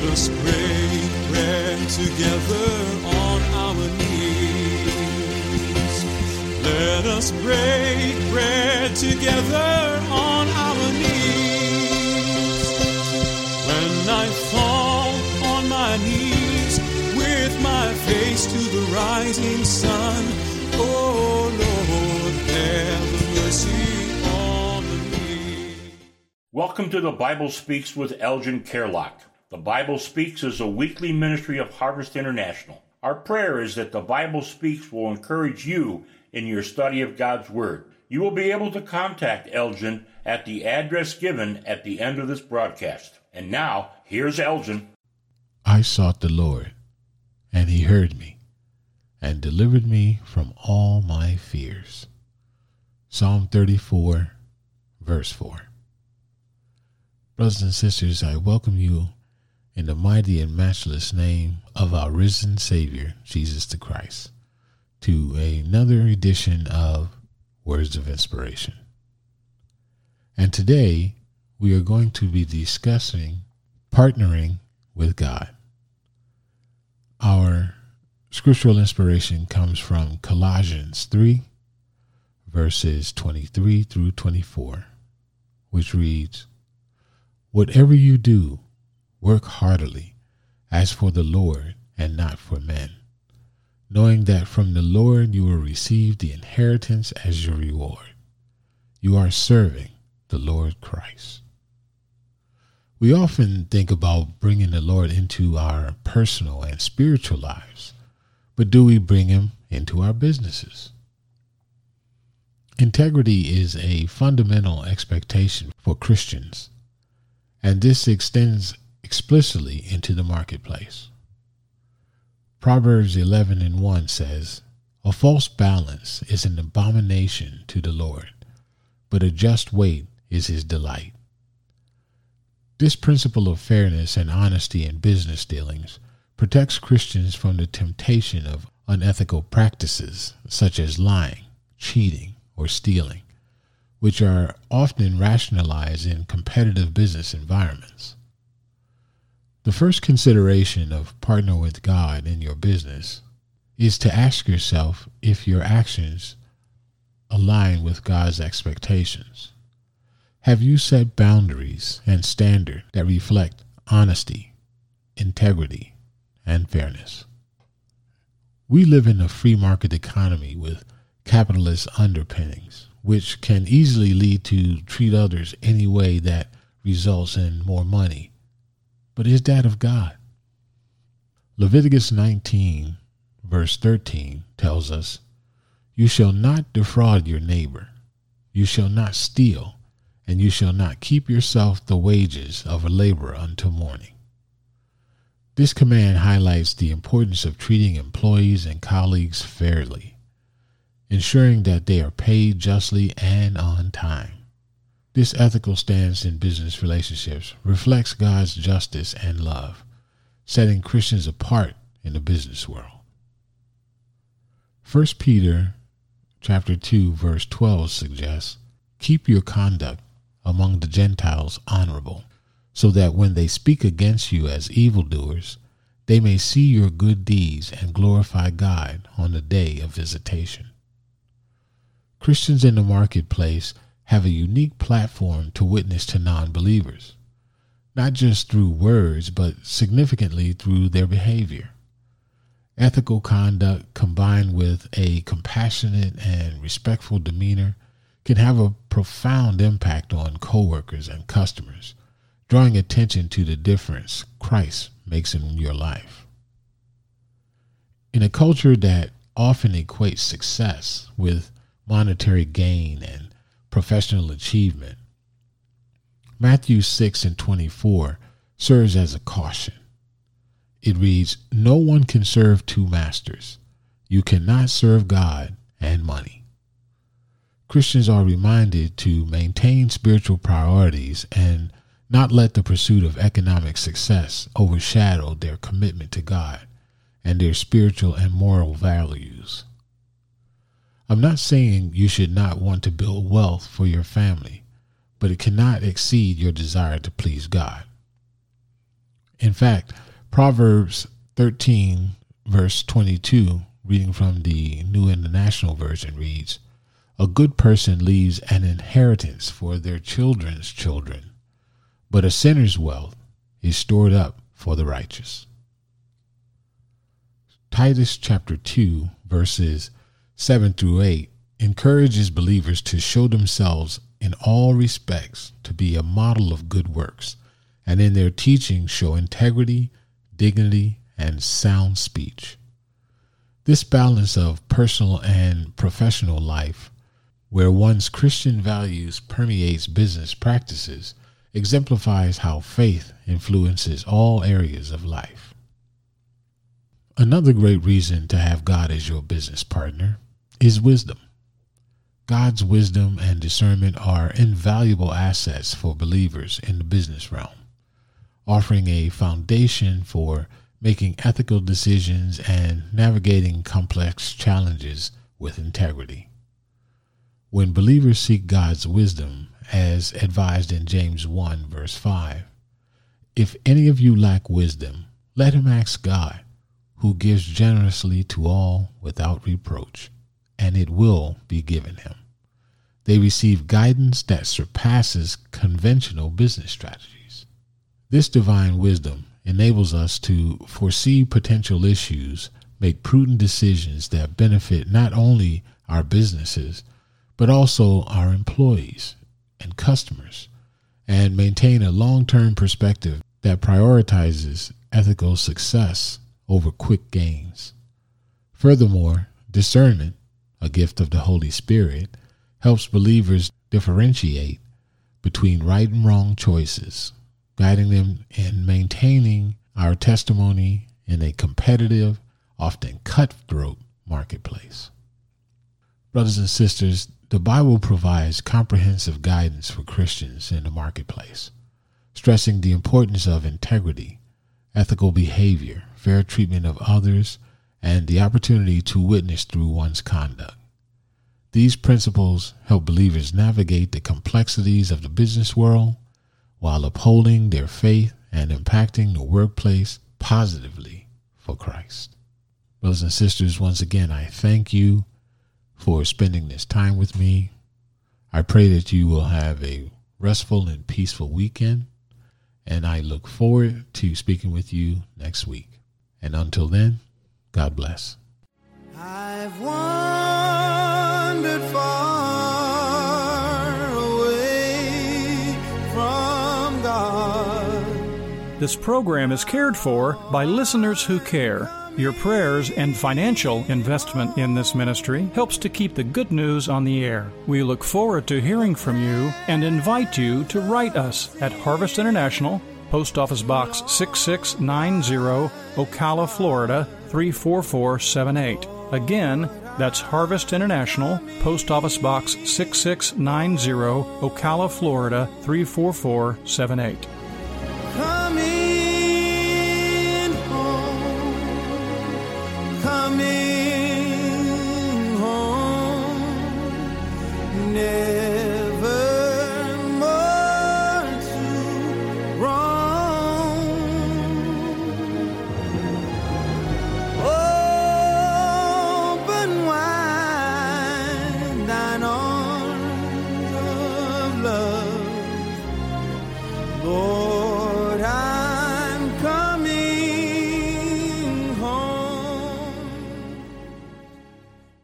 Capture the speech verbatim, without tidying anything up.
us break bread together on our knees. Let us break bread together on our knees. When I fall on my knees with my face to the rising sun, oh Lord, have mercy on me. Welcome to the Bible Speaks with Elgin Kerlock. The Bible Speaks is a weekly ministry of Harvest International. Our prayer is that the Bible Speaks will encourage you in your study of God's Word. You will be able to contact Elgin at the address given at the end of this broadcast. And now, here's Elgin. I sought the Lord, and he heard me, and delivered me from all my fears. Psalm thirty-four, verse four. Brothers and sisters, I welcome you in the mighty and matchless name of our risen Savior, Jesus the Christ, to another edition of Words of Inspiration. And today we are going to be discussing partnering with God. Our scriptural inspiration comes from Colossians three, verses twenty-three through twenty-four, which reads, "Whatever you do, work heartily, as for the Lord and not for men, knowing that from the Lord you will receive the inheritance as your reward. You are serving the Lord Christ." We often think about bringing the Lord into our personal and spiritual lives, but do we bring him into our businesses? Integrity is a fundamental expectation for Christians, and this extends explicitly into the marketplace. Proverbs eleven and one says, "A false balance is an abomination to the Lord, but a just weight is his delight." This principle of fairness and honesty in business dealings protects Christians from the temptation of unethical practices such as lying, cheating, or stealing, which are often rationalized in competitive business environments. The first consideration of partnering with God in your business is to ask yourself if your actions align with God's expectations. Have you set boundaries and standards that reflect honesty, integrity, and fairness? We live in a free market economy with capitalist underpinnings, which can easily lead to treat others any way that results in more money. But is that of God? Leviticus nineteen, verse thirteen tells us, "You shall not defraud your neighbor. You shall not steal, and you shall not keep yourself the wages of a laborer until morning." This command highlights the importance of treating employees and colleagues fairly, ensuring that they are paid justly and on time. This ethical stance in business relationships reflects God's justice and love, setting Christians apart in the business world. First Peter chapter two, verse twelve suggests, "Keep your conduct among the Gentiles honorable, so that when they speak against you as evildoers, they may see your good deeds and glorify God on the day of visitation." Christians in the marketplace have a unique platform to witness to non-believers, not just through words, but significantly through their behavior. Ethical conduct combined with a compassionate and respectful demeanor can have a profound impact on coworkers and customers, drawing attention to the difference Christ makes in your life. In a culture that often equates success with monetary gain and professional achievement, Matthew six and twenty-four serves as a caution. It reads, "No one can serve two masters. You cannot serve God and money." Christians are reminded to maintain spiritual priorities and not let the pursuit of economic success overshadow their commitment to God and their spiritual and moral values. I'm not saying you should not want to build wealth for your family, but it cannot exceed your desire to please God. In fact, Proverbs thirteen, verse twenty-two, reading from the New International Version, reads, "A good person leaves an inheritance for their children's children, but a sinner's wealth is stored up for the righteous." Titus chapter two, verses seven through eight, encourages believers to show themselves in all respects to be a model of good works, and in their teaching show integrity, dignity, and sound speech. This balance of personal and professional life, where one's Christian values permeates business practices, exemplifies how faith influences all areas of life. Another great reason to have God as your business partner is wisdom. God's wisdom and discernment are invaluable assets for believers in the business realm, offering a foundation for making ethical decisions and navigating complex challenges with integrity. When believers seek God's wisdom, as advised in James one, verse five, "If any of you lack wisdom, let him ask God, who gives generously to all without reproach, and it will be given him." They receive guidance that surpasses conventional business strategies. This divine wisdom enables us to foresee potential issues, make prudent decisions that benefit not only our businesses, but also our employees and customers, and maintain a long-term perspective that prioritizes ethical success over quick gains. Furthermore, discernment, a gift of the Holy Spirit, helps believers differentiate between right and wrong choices, guiding them in maintaining our testimony in a competitive, often cutthroat marketplace. Brothers and sisters, the Bible provides comprehensive guidance for Christians in the marketplace, stressing the importance of integrity, ethical behavior, fair treatment of others, and the opportunity to witness through one's conduct. These principles help believers navigate the complexities of the business world while upholding their faith and impacting the workplace positively for Christ. Brothers and sisters, once again, I thank you for spending this time with me. I pray that you will have a restful and peaceful weekend, and I look forward to speaking with you next week. And until then, God bless. I've wandered far away from God. This program is cared for by listeners who care. Your prayers and financial investment in this ministry helps to keep the good news on the air. We look forward to hearing from you and invite you to write us at Harvest International, Post Office Box six six nine zero, Ocala, Florida three four four seven eight. Again, that's Harvest International, Post Office Box six six nine zero, Ocala, Florida three four four seven eight.